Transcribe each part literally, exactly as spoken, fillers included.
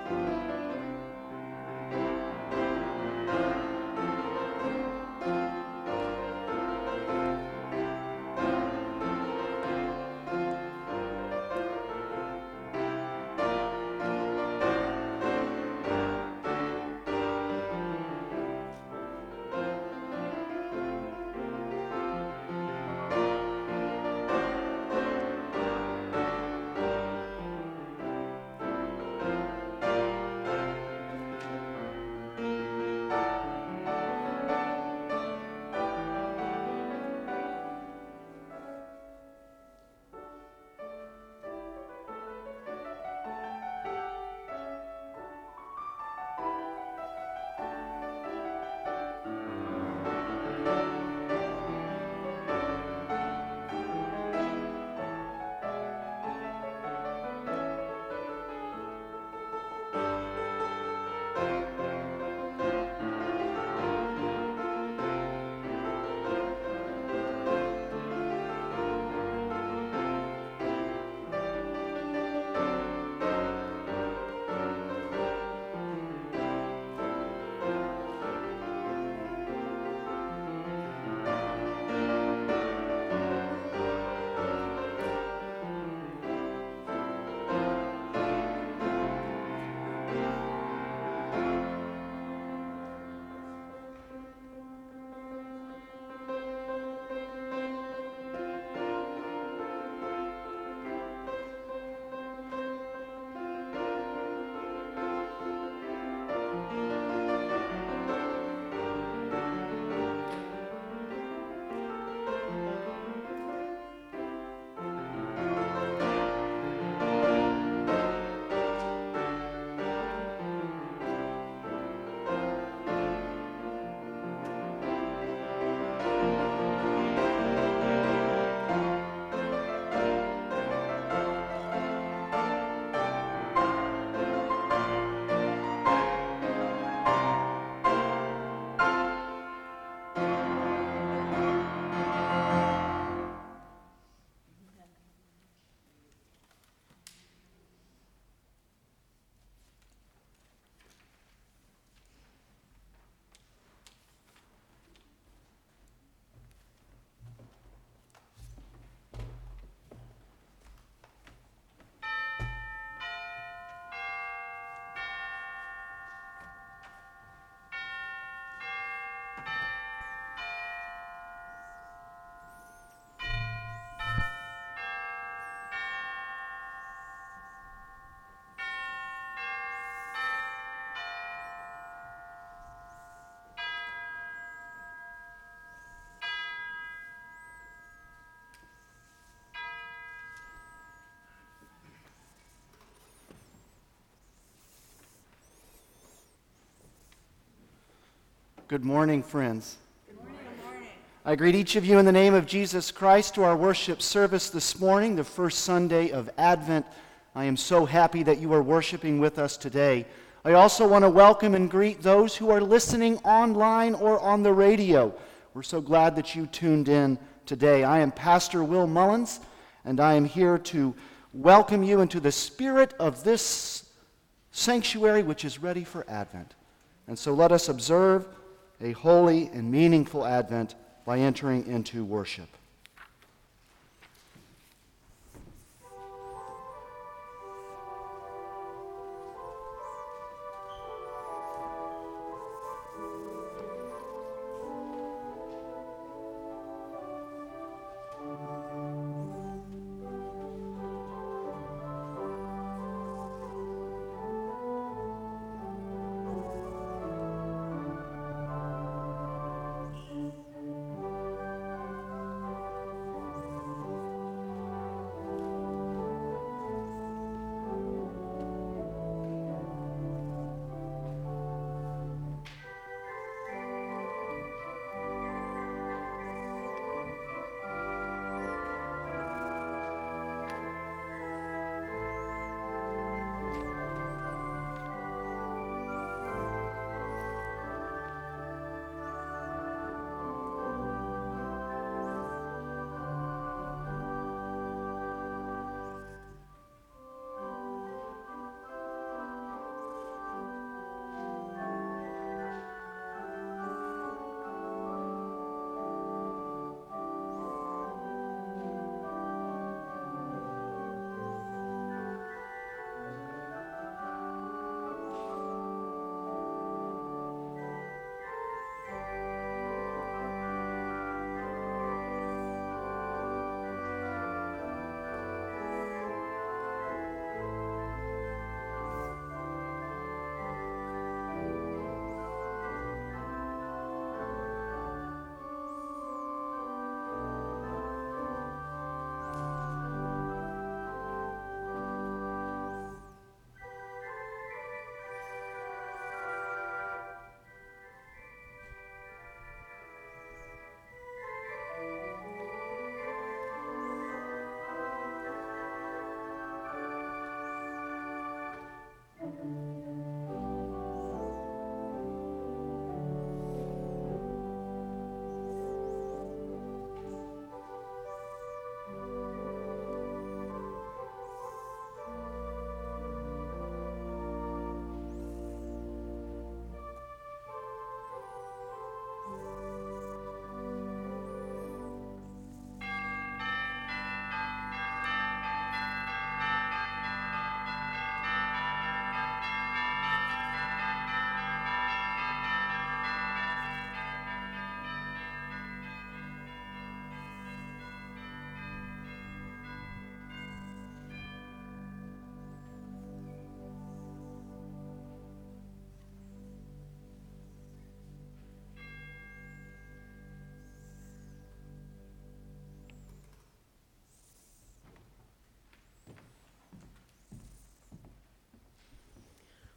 Good morning, friends. Good morning. Good morning. I greet each of you in the name of Jesus Christ to our worship service this morning, the first Sunday of Advent. I am so happy that you are worshiping with us today. I also want to welcome and greet those who are listening online or on the radio. We're so glad that you tuned in today. I am Pastor Will Mullins, and I am here to welcome you into the spirit of this sanctuary which is ready for Advent. And so let us observe a holy and meaningful Advent by entering into worship.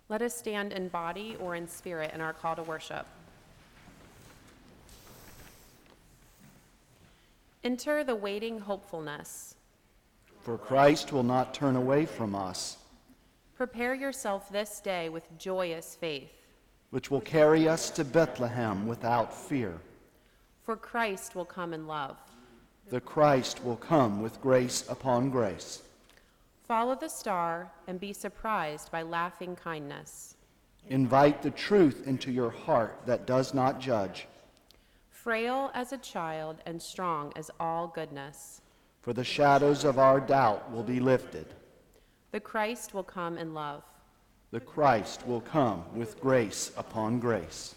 Let us stand in body or in spirit in our call to worship. Enter the waiting hopefulness. For Christ will not turn away from us, Prepare yourself this day with joyous faith, which will carry us to Bethlehem without fear. for Christ will come in love. The Christ will come with grace upon grace. Follow the star and be surprised by laughing kindness. Invite the truth into your heart that does not judge, Frail as a child and strong as all goodness, for the shadows of our doubt will be lifted. the Christ will come in love. The Christ will come with grace upon grace.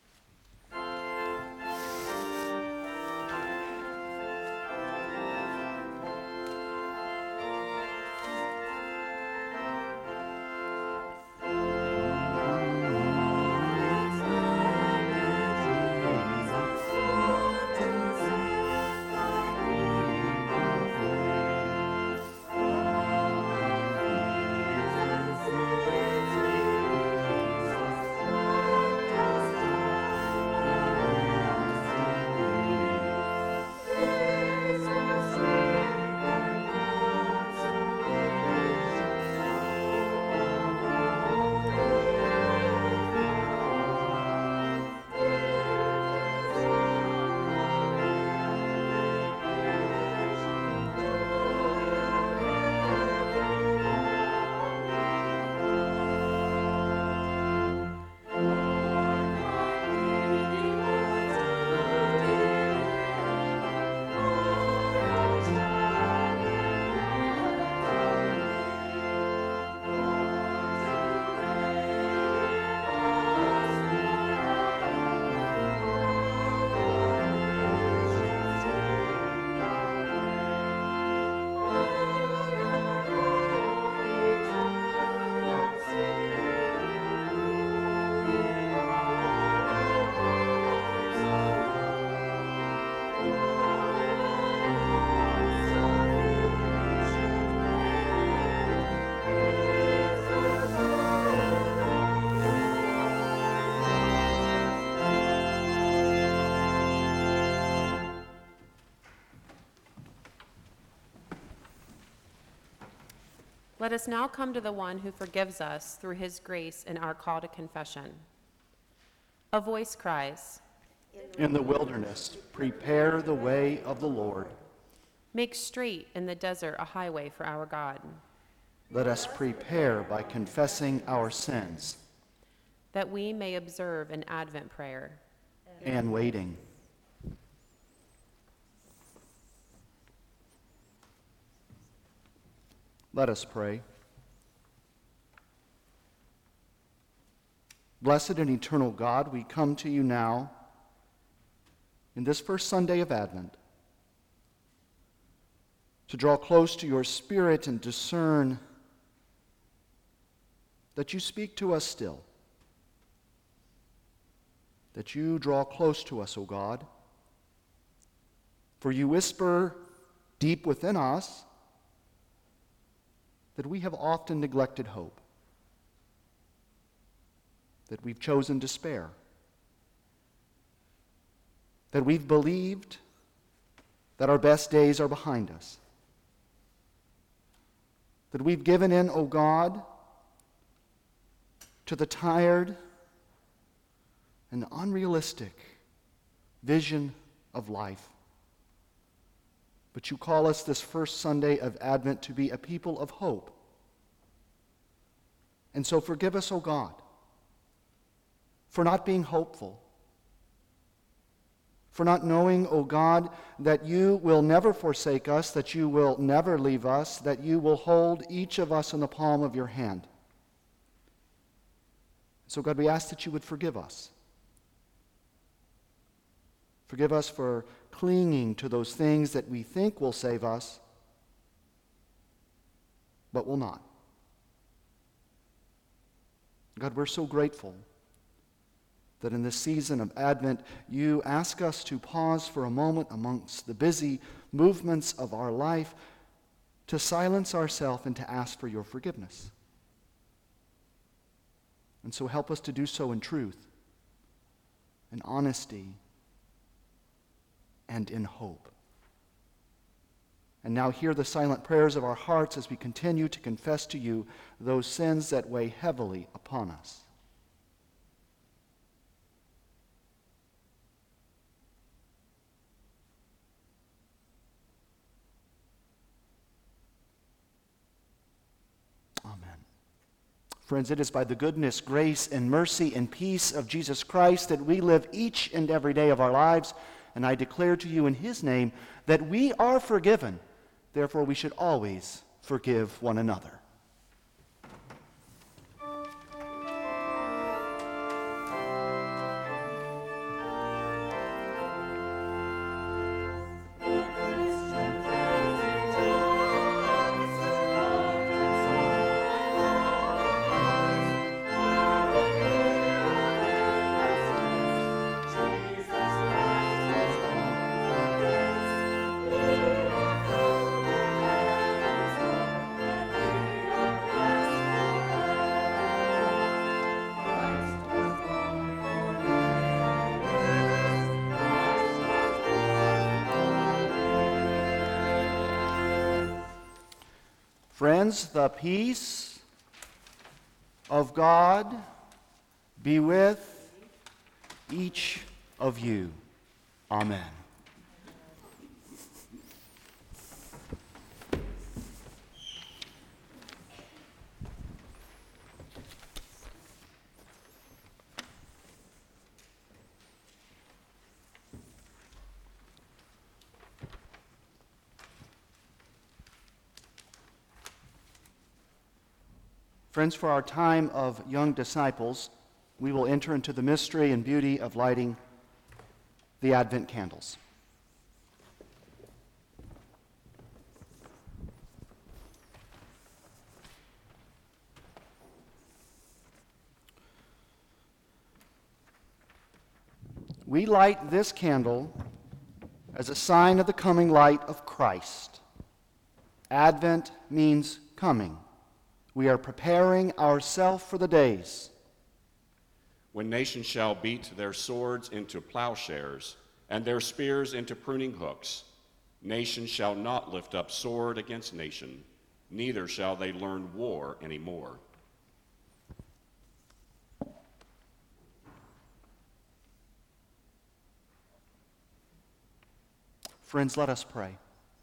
Let us now come to the one who forgives us through his grace in our call to confession. A voice cries, In the wilderness, prepare the way of the Lord. make straight in the desert a highway for our God, Let us prepare by confessing our sins that we may observe an Advent prayer. and waiting. Let us pray. Blessed and eternal God, we come to you now in this first Sunday of Advent to draw close to your Spirit and discern that you speak to us still, that you draw close to us, O God, for you whisper deep within us that we have often neglected hope, that we've chosen despair, that we've believed that our best days are behind us, that we've given in, O God, to the tired and unrealistic vision of life. But you call us this first Sunday of Advent to be a people of hope. And so forgive us, O God, for not being hopeful, for not knowing, O God, that you will never forsake us, that you will never leave us, that you will hold each of us in the palm of your hand. So, God, we ask that you would forgive us. Forgive us for clinging to those things that we think will save us, but will not. God, we're so grateful that in this season of Advent, you ask us to pause for a moment amongst the busy movements of our life to silence ourselves and to ask for your forgiveness. And so help us to do so in truth, in honesty, and in hope. And now hear the silent prayers of our hearts as we continue to confess to you those sins that weigh heavily upon us. Amen. Friends, it is by the goodness, grace, and mercy and peace of Jesus Christ that we live each and every day of our lives. And I declare to you in his name that we are forgiven. Therefore, we should always forgive one another. Friends, the peace of God be with each of you. Amen. Friends, for our time of young disciples, we will enter into the mystery and beauty of lighting the Advent candles. We light this candle as a sign of the coming light of Christ. Advent means coming. We are preparing ourselves for the days when nations shall beat their swords into plowshares and their spears into pruning hooks. Nation shall not lift up sword against nation, neither shall they learn war anymore. Friends, let us pray.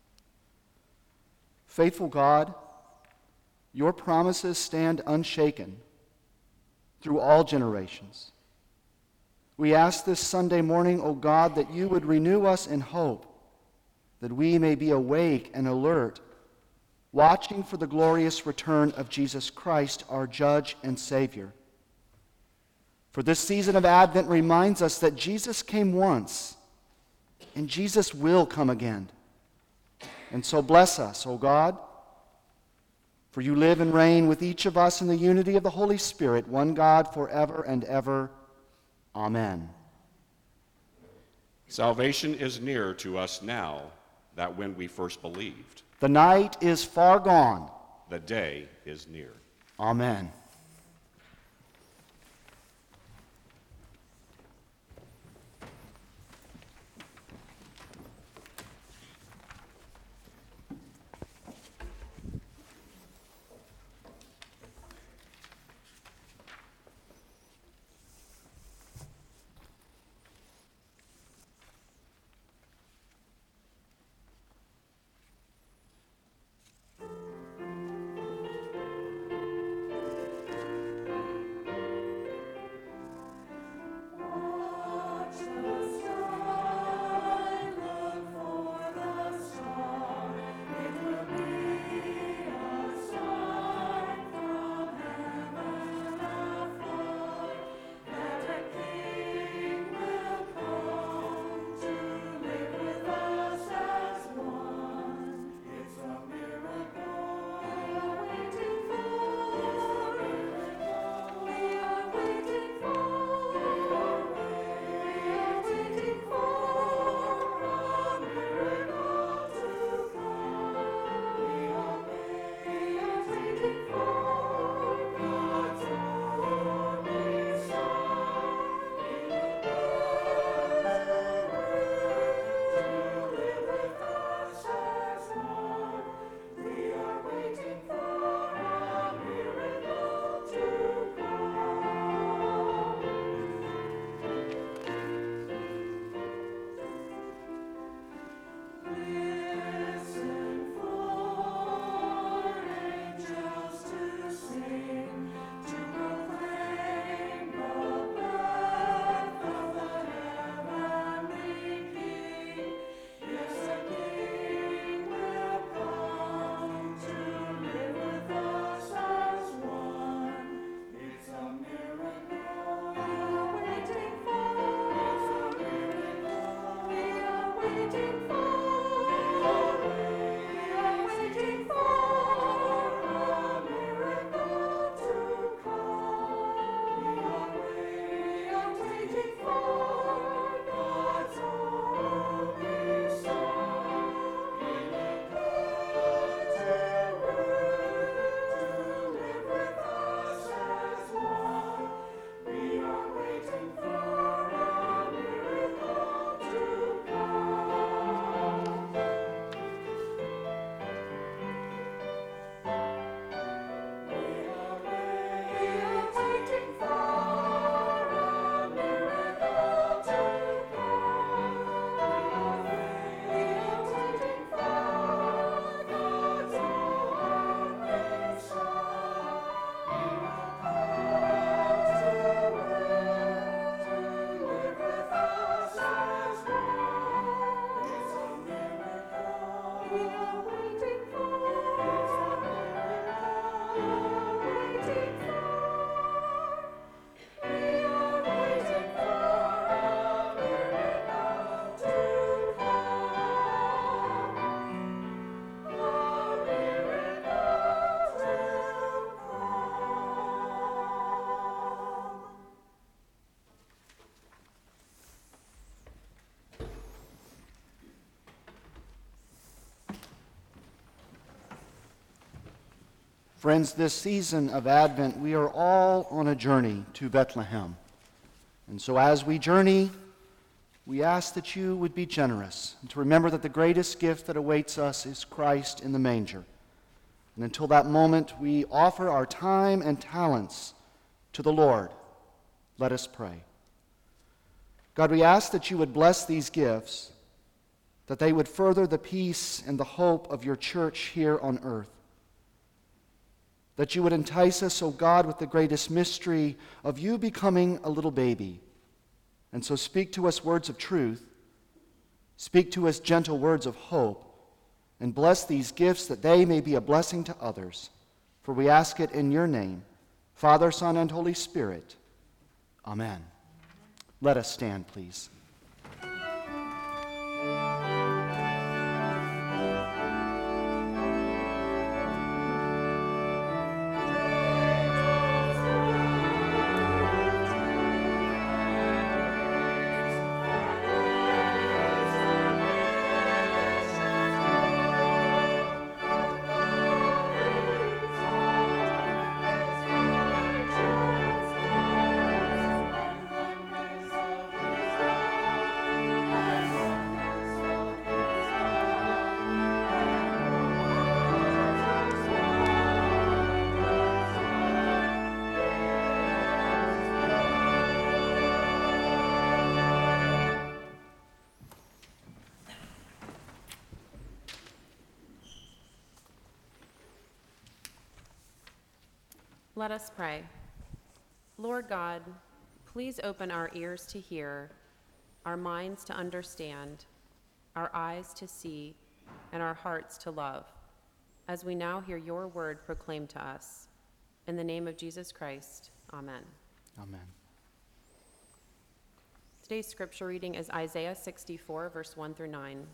Faithful God, your promises stand unshaken through all generations. We ask this Sunday morning, O God, that you would renew us in hope, that we may be awake and alert, watching for the glorious return of Jesus Christ, our Judge and Savior. For this season of Advent reminds us that Jesus came once, and Jesus will come again. And so bless us, O God, for you live and reign with each of us in the unity of the Holy Spirit, one God, forever and ever. Amen. Salvation is nearer to us now than when we first believed. The night is far gone. The day is near. Amen. Friends, this season of Advent, we are all on a journey to Bethlehem. And so as we journey, we ask that you would be generous and to remember that the greatest gift that awaits us is Christ in the manger. And until that moment, we offer our time and talents to the Lord. Let us pray. God, we ask that you would bless these gifts, that they would further the peace and the hope of your church here on earth. That you would entice us, O God, with the greatest mystery of you becoming a little baby. And so speak to us words of truth, speak to us gentle words of hope, and bless these gifts that they may be a blessing to others. For we ask it in your name, Father, Son, and Holy Spirit. Amen. Let us stand, please. Let us pray. Lord God, please open our ears to hear, our minds to understand, our eyes to see, and our hearts to love, as we now hear your word proclaimed to us. In the name of Jesus Christ, amen. Amen. Today's scripture reading is Isaiah sixty-four, verse one through nine.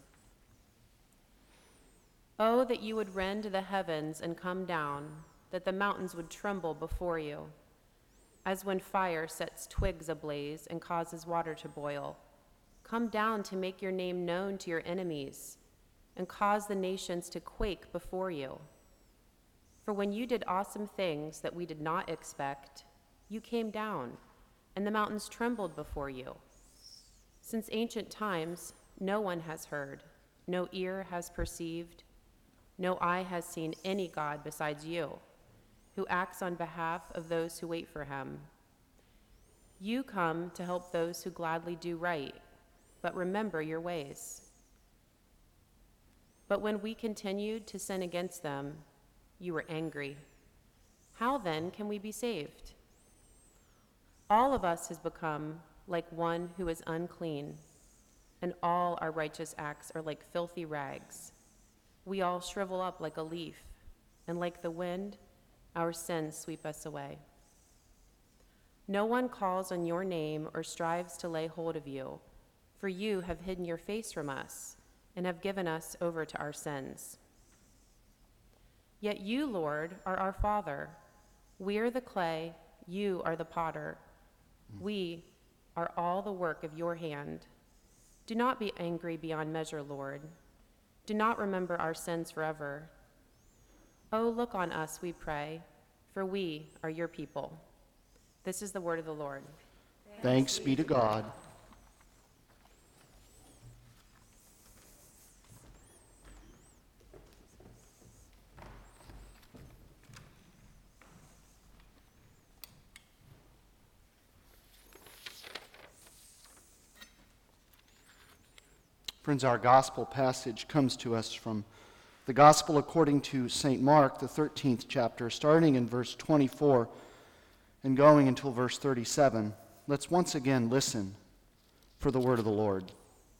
Oh, that you would rend the heavens and come down, that the mountains would tremble before you, as when fire sets twigs ablaze and causes water to boil. Come down to make your name known to your enemies and cause the nations to quake before you. For when you did awesome things that we did not expect, you came down, and the mountains trembled before you. Since ancient times, no one has heard, no ear has perceived, no eye has seen any God besides you, who acts on behalf of those who wait for him. You come to help those who gladly do right, but remember your ways. But when we continued to sin against them, you were angry. How then can we be saved? All of us has become like one who is unclean, and all our righteous acts are like filthy rags. We all shrivel up like a leaf, and like the wind, our sins sweep us away. No one calls on your name or strives to lay hold of you, for you have hidden your face from us and have given us over to our sins. Yet you, Lord, are our Father. We are the clay, you are the potter. We are all the work of your hand. Do not be angry beyond measure, Lord. Do not remember our sins forever. Oh, look on us, we pray, for we are your people. This is the word of the Lord. Thanks be to God. Friends, our gospel passage comes to us from the Gospel according to Saint Mark, the thirteenth chapter, starting in verse twenty-four and going until verse thirty-seven. Let's once again listen for the word of the Lord.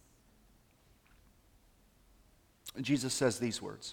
Jesus says these words,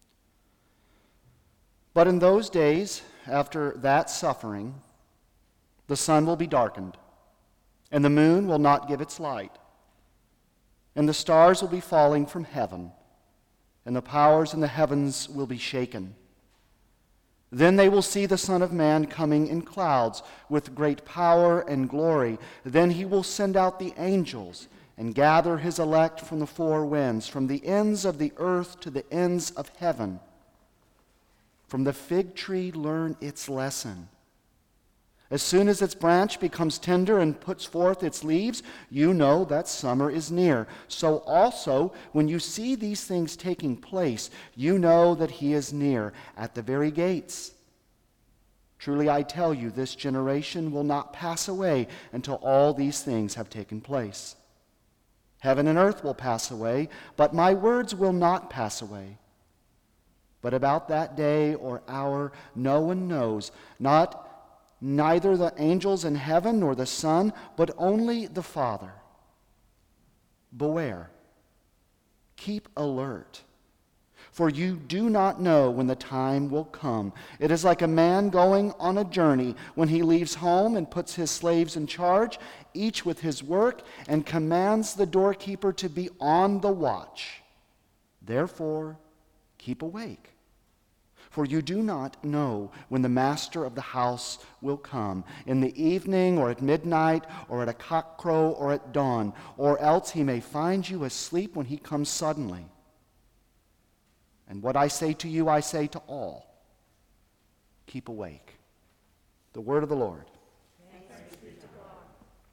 "But in those days, after that suffering, the sun will be darkened, and the moon will not give its light, and the stars will be falling from heaven, and the powers in the heavens will be shaken. Then they will see the Son of Man coming in clouds with great power and glory. Then he will send out the angels and gather his elect from the four winds, from the ends of the earth to the ends of heaven. From the fig tree learn its lesson. As soon as its branch becomes tender and puts forth its leaves, you know that summer is near. So also, when you see these things taking place, you know that he is near, at the very gates. Truly I tell you, this generation will not pass away until all these things have taken place. Heaven and earth will pass away, but my words will not pass away. But about that day or hour no one knows, not neither the angels in heaven nor the Son, but only the Father. Beware. Keep alert. For you do not know when the time will come. It is like a man going on a journey when he leaves home and puts his slaves in charge, each with his work, and commands the doorkeeper to be on the watch. Therefore, keep awake. For you do not know when the master of the house will come, in the evening or at midnight or at a cockcrow or at dawn, or else he may find you asleep when he comes suddenly. And what I say to you, I say to all, keep awake. The word of the Lord. Thanks be to God.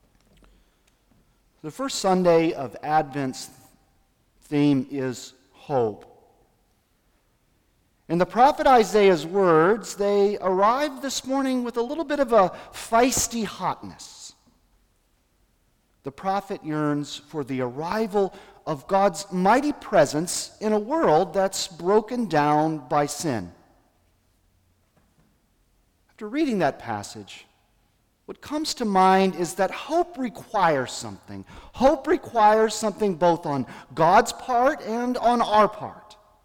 The first Sunday of Advent's theme is hope. In the prophet Isaiah's words, they arrived this morning with a little bit of a feisty hotness. The prophet yearns for the arrival of God's mighty presence in a world that's broken down by sin. After reading that passage, what comes to mind is that hope requires something. Hope requires something both on God's part and on our part.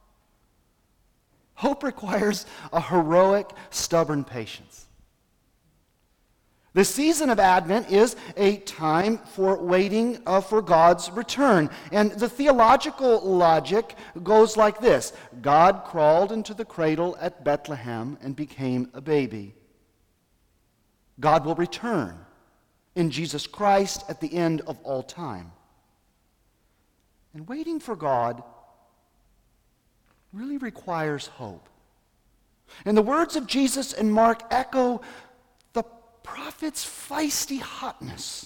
Hope requires a heroic, stubborn patience. The season of Advent is a time for waiting uh, for God's return. And the theological logic goes like this. God crawled into the cradle at Bethlehem and became a baby. God will return in Jesus Christ at the end of all time. And waiting for God really requires hope. And the words of Jesus and Mark echo the prophet's feisty hotness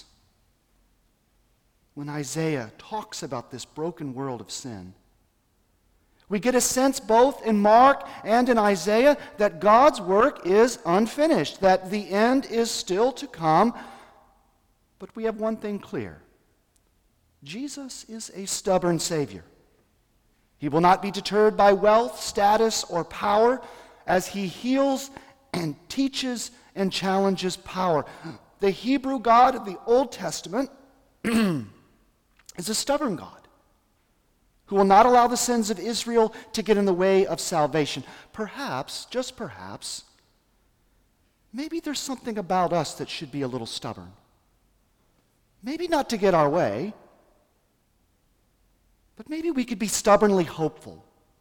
when Isaiah talks about this broken world of sin. We get a sense both in Mark and in Isaiah that God's work is unfinished, that the end is still to come. But we have one thing clear. Jesus is a stubborn Savior. He will not be deterred by wealth, status, or power as he heals and teaches and challenges power. The Hebrew God of the Old Testament is a stubborn God who will not allow the sins of Israel to get in the way of salvation. Perhaps, just perhaps, maybe there's something about us that should be a little stubborn. Maybe not to get our way, but maybe we could be stubbornly hopeful.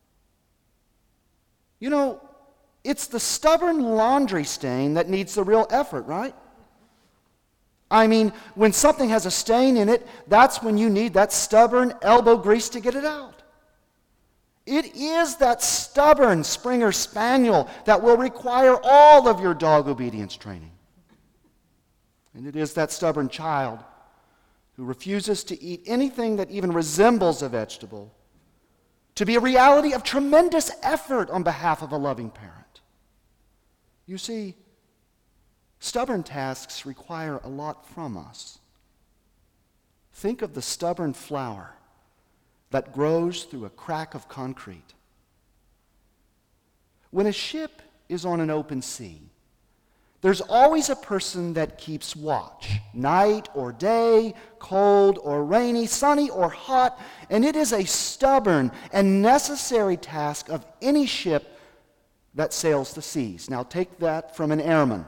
You know, it's the stubborn laundry stain that needs the real effort, right? I mean, when something has a stain in it, that's when you need that stubborn elbow grease to get it out. It is that stubborn Springer Spaniel that will require all of your dog obedience training. And it is that stubborn child who refuses to eat anything that even resembles a vegetable, to be a reality of tremendous effort on behalf of a loving parent. You see, stubborn tasks require a lot from us. Think of the stubborn flower that grows through a crack of concrete. When a ship is on an open sea, there's always a person that keeps watch, night or day, cold or rainy, sunny or hot, and it is a stubborn and necessary task of any ship that sails the seas. Now take that from an airman.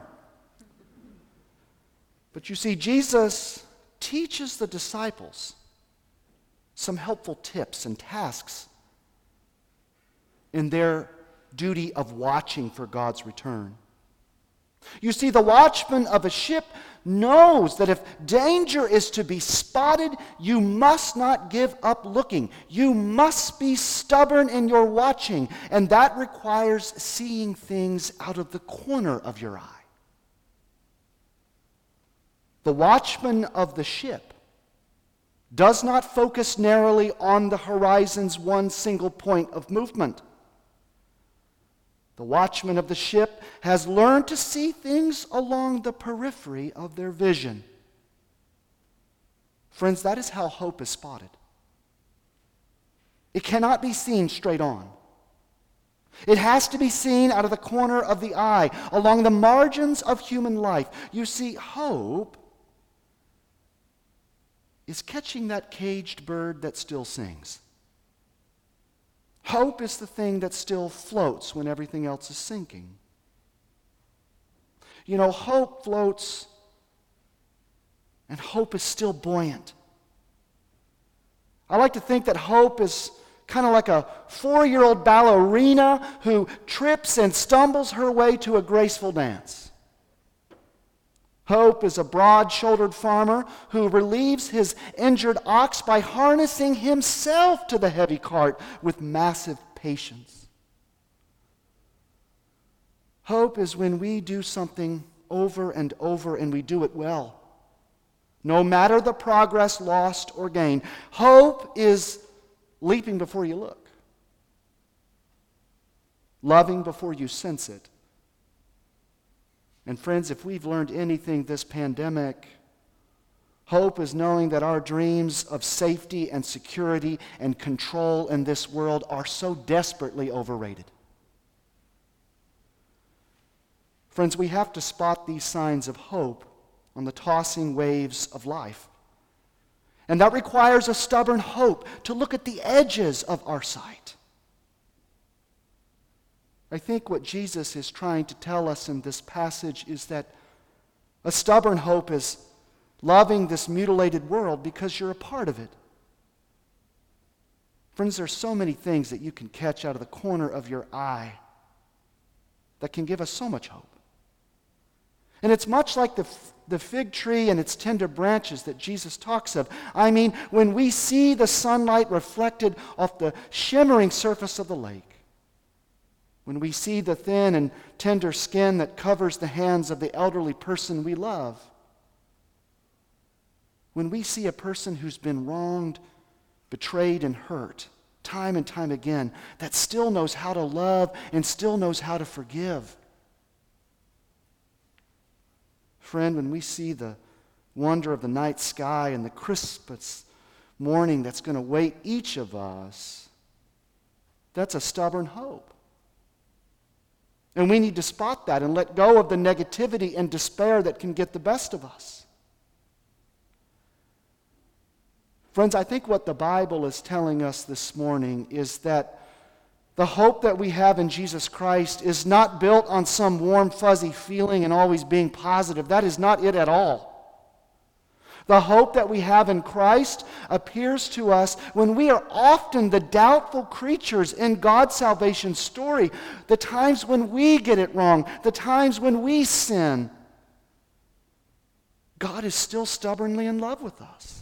But you see, Jesus teaches the disciples some helpful tips and tasks in their duty of watching for God's return. You see, the watchman of a ship knows that if danger is to be spotted, you must not give up looking. You must be stubborn in your watching, and that requires seeing things out of the corner of your eye. The watchman of the ship does not focus narrowly on the horizon's one single point of movement. The watchman of the ship has learned to see things along the periphery of their vision. Friends, that is how hope is spotted. It cannot be seen straight on. It has to be seen out of the corner of the eye, along the margins of human life. You see, hope is catching that caged bird that still sings. Hope is the thing that still floats when everything else is sinking. You know, hope floats, and hope is still buoyant. I like to think that hope is kind of like a four-year-old ballerina who trips and stumbles her way to a graceful dance. Hope is a broad-shouldered farmer who relieves his injured ox by harnessing himself to the heavy cart with massive patience. Hope is when we do something over and over and we do it well, no matter the progress lost or gained. Hope is leaping before you look, loving before you sense it. And friends, if we've learned anything this pandemic, hope is knowing that our dreams of safety and security and control in this world are so desperately overrated. Friends, we have to spot these signs of hope on the tossing waves of life. And that requires a stubborn hope to look at the edges of our sight. I think what Jesus is trying to tell us in this passage is that a stubborn hope is loving this mutilated world because you're a part of it. Friends, there's so many things that you can catch out of the corner of your eye that can give us so much hope. And it's much like the, the fig tree and its tender branches that Jesus talks of. I mean, when we see the sunlight reflected off the shimmering surface of the lake, when we see the thin and tender skin that covers the hands of the elderly person we love, when we see a person who's been wronged, betrayed, and hurt time and time again, that still knows how to love and still knows how to forgive. Friend, when we see the wonder of the night sky and the crispest morning that's going to wait each of us, that's a stubborn hope. And we need to spot that and let go of the negativity and despair that can get the best of us. Friends, I think what the Bible is telling us this morning is that the hope that we have in Jesus Christ is not built on some warm, fuzzy feeling and always being positive. That is not it at all. The hope that we have in Christ appears to us when we are often the doubtful creatures in God's salvation story. The times when we get it wrong, the times when we sin, God is still stubbornly in love with us.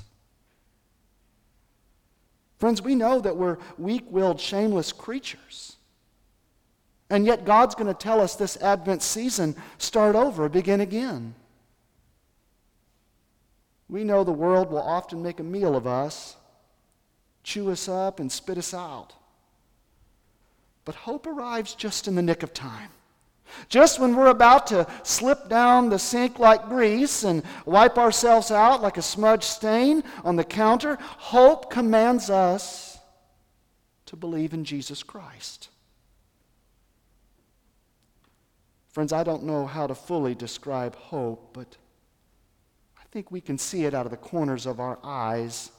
Friends, we know that we're weak-willed, shameless creatures. And yet God's going to tell us this Advent season, start over, begin again. We know the world will often make a meal of us, chew us up, and spit us out. But hope arrives just in the nick of time. Just when we're about to slip down the sink like grease and wipe ourselves out like a smudged stain on the counter, hope commands us to believe in Jesus Christ. Friends, I don't know how to fully describe hope, but I think we can see it out of the corners of our eyes.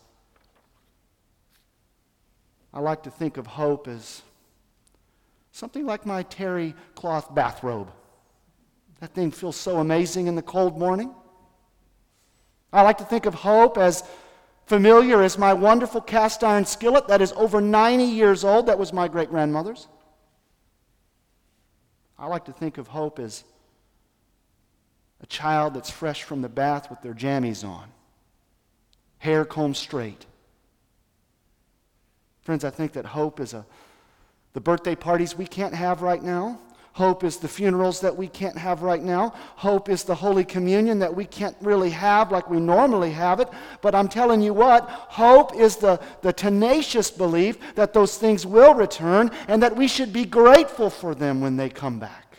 I like to think of hope as something like my terry cloth bathrobe. That thing feels so amazing in the cold morning. I like to think of hope as familiar as my wonderful cast iron skillet that is over ninety years old. That was my great-grandmother's. I like to think of hope as a child that's fresh from the bath with their jammies on, hair combed straight. Friends, I think that hope is a, the birthday parties we can't have right now. Hope is the funerals that we can't have right now. Hope is the Holy Communion that we can't really have like we normally have it. But I'm telling you what, hope is the, the tenacious belief that those things will return and that we should be grateful for them when they come back.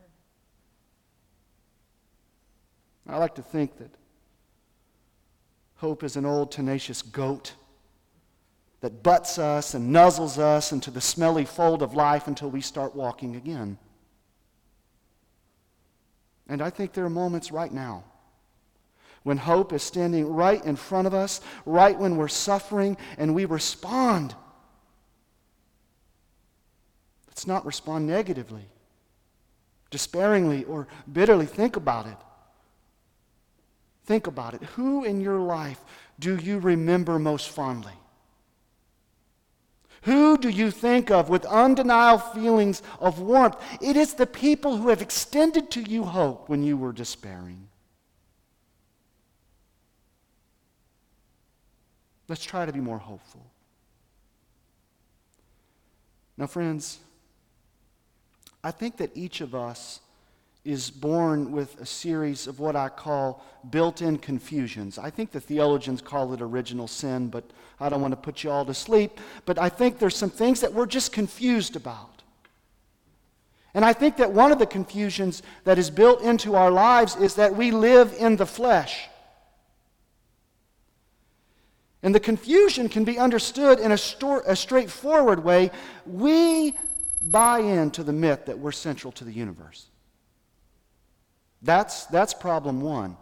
I like to think that hope is an old tenacious goat that butts us and nuzzles us into the smelly fold of life until we start walking again. And I think there are moments right now when hope is standing right in front of us, right when we're suffering, and we respond. Let's not respond negatively, despairingly, or bitterly. Think about it. Think about it. Who in your life do you remember most fondly? Who do you think of with undeniable feelings of warmth? It is the people who have extended to you hope when you were despairing. Let's try to be more hopeful. Now, friends, I think that each of us is born with a series of what I call built-in confusions. I think the theologians call it original sin, but I don't want to put you all to sleep. But I think there's some things that we're just confused about. And I think that one of the confusions that is built into our lives is that we live in the flesh. And the confusion can be understood in a, sto- a straightforward way. We buy into the myth that we're central to the universe. That's, that's problem one.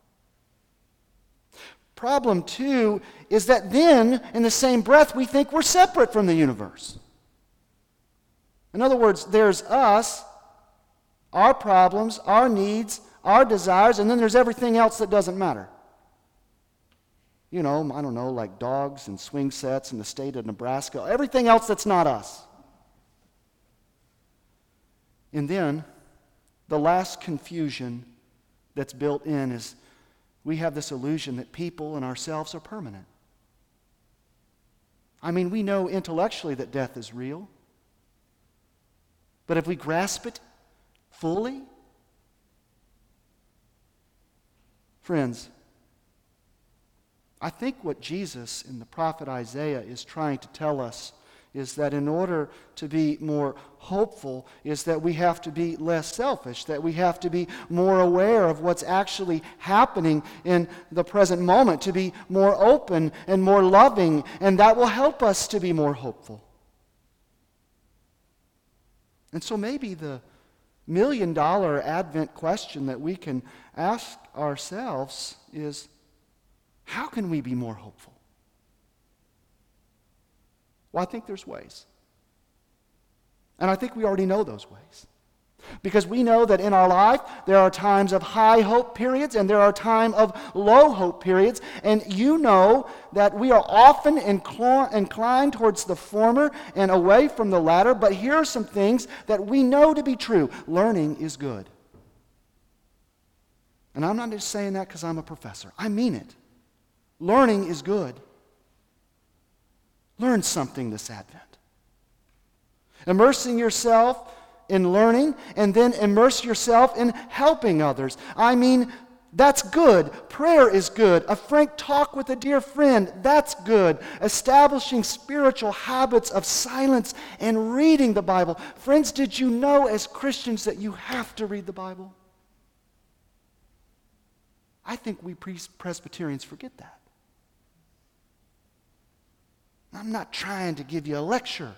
Problem two is that then, in the same breath, we think we're separate from the universe. In other words, there's us, our problems, our needs, our desires, and then there's everything else that doesn't matter. You know, I don't know, like dogs and swing sets in the state of Nebraska, everything else that's not us. And then, the last confusion that's built in is we have this illusion that people and ourselves are permanent. I mean, we know intellectually that death is real. But if we grasp it fully, friends, I think what Jesus in the prophet Isaiah is trying to tell us is that in order to be more hopeful is that we have to be less selfish, that we have to be more aware of what's actually happening in the present moment, to be more open and more loving, and that will help us to be more hopeful. And so maybe the million-dollar Advent question that we can ask ourselves is, how can we be more hopeful? Well, I think there's ways. And I think we already know those ways. Because we know that in our life, there are times of high hope periods and there are times of low hope periods. And you know that we are often incl- inclined towards the former and away from the latter. But here are some things that we know to be true. Learning is good. And I'm not just saying that because I'm a professor. I mean it. Learning is good. Learn something this Advent. Immersing yourself in learning and then immerse yourself in helping others. I mean, that's good. Prayer is good. A frank talk with a dear friend, that's good. Establishing spiritual habits of silence and reading the Bible. Friends, did you know as Christians that you have to read the Bible? I think we Presbyterians forget that. I'm not trying to give you a lecture.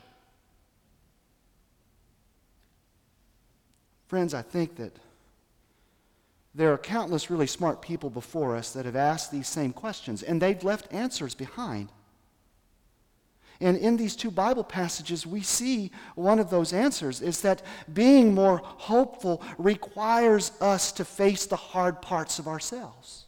Friends, I think that there are countless really smart people before us that have asked these same questions, and they've left answers behind. And in these two Bible passages, we see one of those answers is that being more hopeful requires us to face the hard parts of ourselves.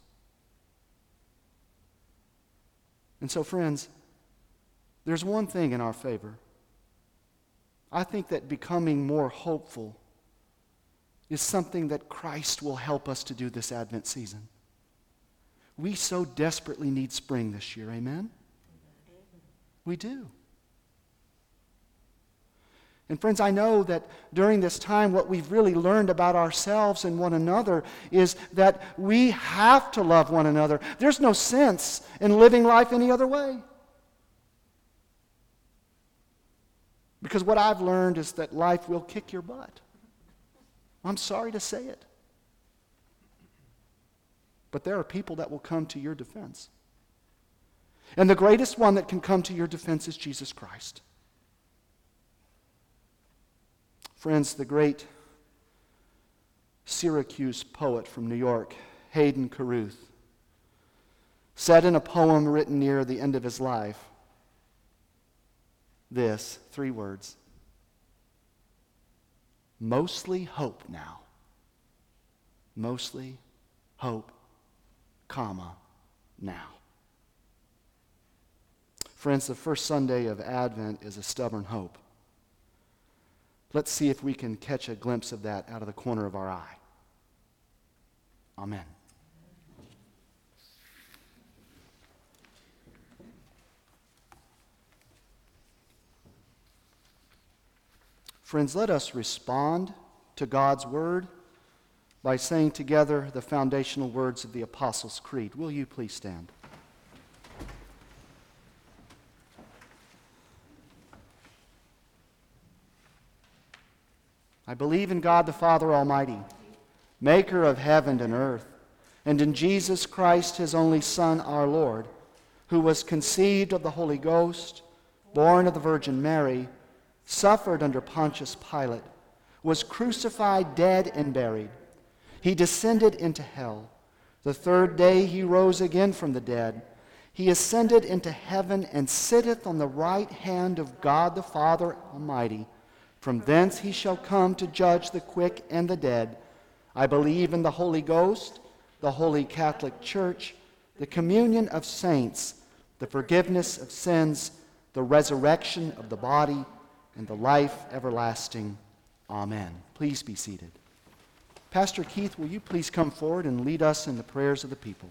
And so, friends, there's one thing in our favor. I think that becoming more hopeful is something that Christ will help us to do this Advent season. We so desperately need spring this year, amen? We do. And friends, I know that during this time what we've really learned about ourselves and one another is that we have to love one another. There's no sense in living life any other way. Because what I've learned is that life will kick your butt. I'm sorry to say it. But there are people that will come to your defense. And the greatest one that can come to your defense is Jesus Christ. Friends, the great Syracuse poet from New York, Hayden Carruth, said in a poem written near the end of his life, this, three words, mostly hope now. Mostly hope, comma, now. Friends, the first Sunday of Advent is a stubborn hope. Let's see if we can catch a glimpse of that out of the corner of our eye. Amen. Friends, let us respond to God's word by saying together the foundational words of the Apostles' Creed. Will you please stand? I believe in God the Father Almighty, maker of heaven and earth, and in Jesus Christ, his only Son, our Lord, who was conceived of the Holy Ghost, born of the Virgin Mary, suffered under Pontius Pilate, was crucified, dead, and buried. He descended into hell. The third day he rose again from the dead. He ascended into heaven and sitteth on the right hand of God the Father Almighty. From thence he shall come to judge the quick and the dead. I believe in the Holy Ghost, the Holy Catholic Church, the communion of saints, the forgiveness of sins, the resurrection of the body, and the life everlasting. Amen. Please be seated. Pastor Keith, will you please come forward and lead us in the prayers of the people?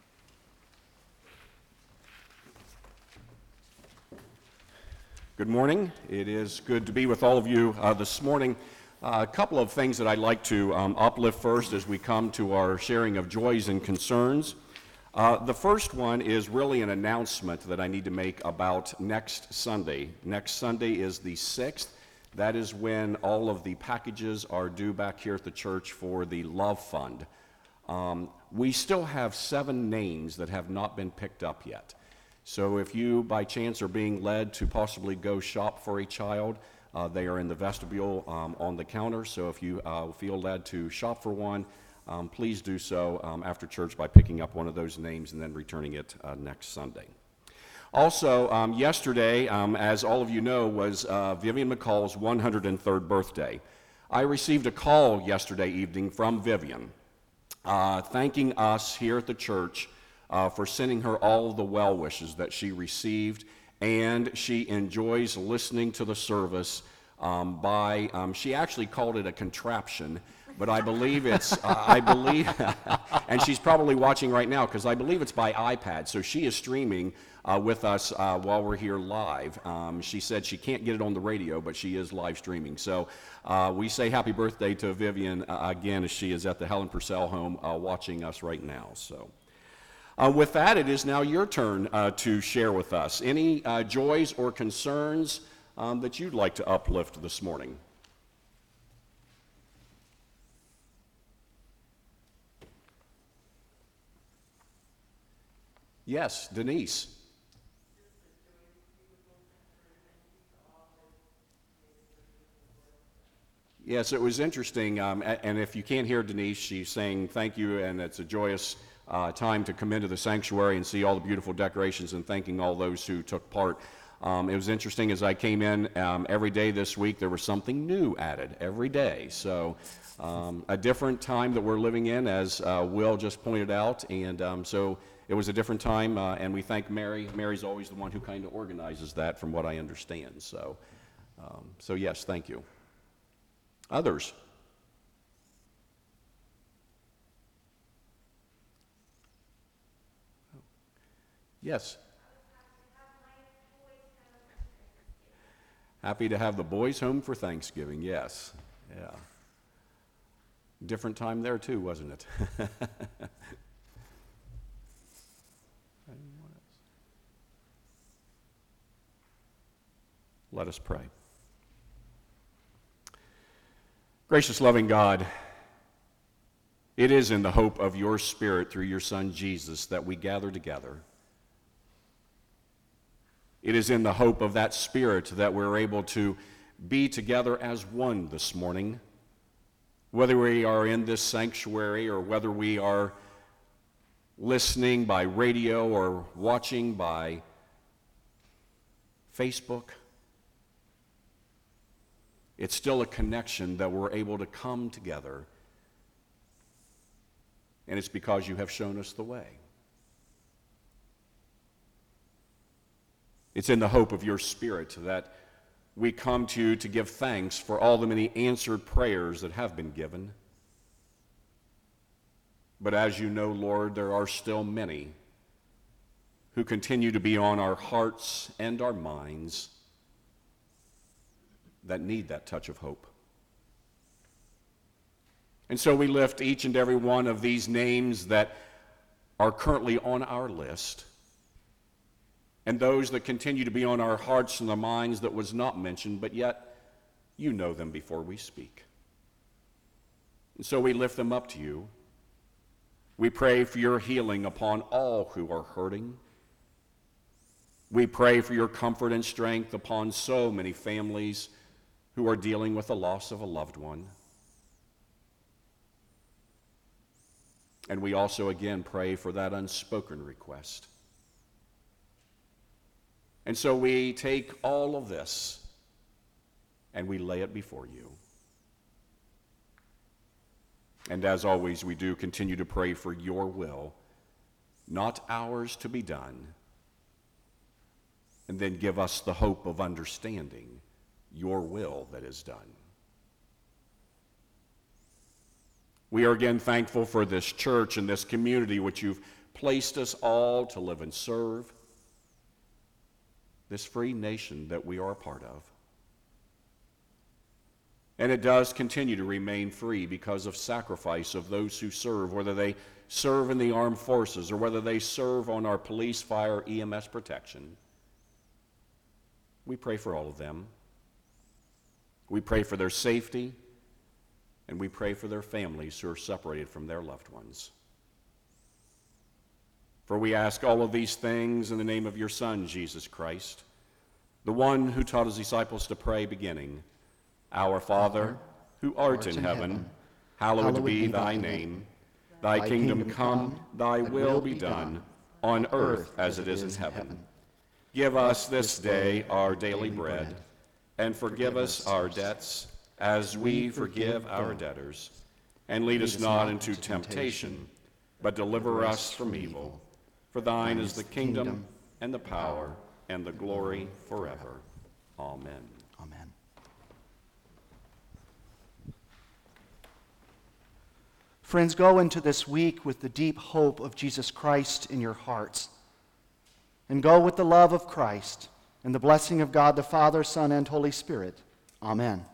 Good morning. It is good to be with all of you uh, this morning. Uh, a couple of things that I'd like to um, uplift first as we come to our sharing of joys and concerns. Uh, the first one is really an announcement that I need to make about next Sunday. Next Sunday is the sixth. That is when all of the packages are due back here at the church for the Love Fund. Um, we still have seven names that have not been picked up yet. So if you, by chance, are being led to possibly go shop for a child, uh, they are in the vestibule um, on the counter. So if you uh, feel led to shop for one, um, please do so um, after church by picking up one of those names and then returning it uh, next Sunday. Also, um, yesterday, um, as all of you know, was uh, Vivian McCall's one hundred third birthday. I received a call yesterday evening from Vivian uh, thanking us here at the church Uh, for sending her all of the well wishes that she received, and she enjoys listening to the service um, by, um, she actually called it a contraption, but I believe it's, uh, I believe, and she's probably watching right now because I believe it's by iPad, so she is streaming uh, with us uh, while we're here live. Um, she said she can't get it on the radio, but she is live streaming. So uh, we say happy birthday to Vivian uh, again as she is at the Helen Purcell home uh, watching us right now. So. Uh, with that, it is now your turn uh, to share with us any uh, joys or concerns um, that you'd like to uplift this morning. Yes, Denise. Yes, it was interesting, um, and if you can't hear Denise, she's saying thank you, and it's a joyous Uh, time to come into the sanctuary and see all the beautiful decorations and thanking all those who took part. Um, it was interesting as I came in um, every day this week, there was something new added every day. So um, a different time that we're living in, as uh, Will just pointed out, and um, so it was a different time, uh, and we thank Mary. Mary's always the one who kind of organizes that from what I understand. So, um, so yes, thank you. Others? Yes. Happy to have the boys home for Thanksgiving, yes. Yeah. Different time there too, wasn't it? Let us pray. Gracious, loving God, it is in the hope of your Spirit through your Son Jesus that we gather together. It is in the hope of that Spirit that we're able to be together as one this morning, whether we are in this sanctuary or whether we are listening by radio or watching by Facebook. It's still a connection that we're able to come together, and it's because you have shown us the way. It's in the hope of your Spirit that we come to you to give thanks for all the many answered prayers that have been given. But as you know, Lord, there are still many who continue to be on our hearts and our minds that need that touch of hope. And so we lift each and every one of these names that are currently on our list, and those that continue to be on our hearts and our minds that was not mentioned, but yet you know them before we speak. And so we lift them up to you. We pray for your healing upon all who are hurting. We pray for your comfort and strength upon so many families who are dealing with the loss of a loved one. And we also again pray for that unspoken request. And so we take all of this and we lay it before you. And as always, we do continue to pray for your will, not ours to be done. And then give us the hope of understanding your will that is done. We are again thankful for this church and this community which you've placed us all to live and serve, this free nation that we are a part of. And it does continue to remain free because of sacrifice of those who serve, whether they serve in the armed forces or whether they serve on our police, fire, E M S protection. We pray for all of them. We pray for their safety, and we pray for their families who are separated from their loved ones. For we ask all of these things in the name of your Son, Jesus Christ, the one who taught his disciples to pray, beginning, Our Father, who art in heaven, hallowed be thy name. Thy kingdom come, thy will be done, on earth as it is in heaven. Give us this day our daily bread, and forgive us our debts as we forgive our debtors. And lead us not into temptation, but deliver us from evil. For thine is the kingdom, and the power, and the glory forever. Amen. Amen. Friends, go into this week with the deep hope of Jesus Christ in your hearts. And go with the love of Christ and the blessing of God the Father, Son, and Holy Spirit. Amen.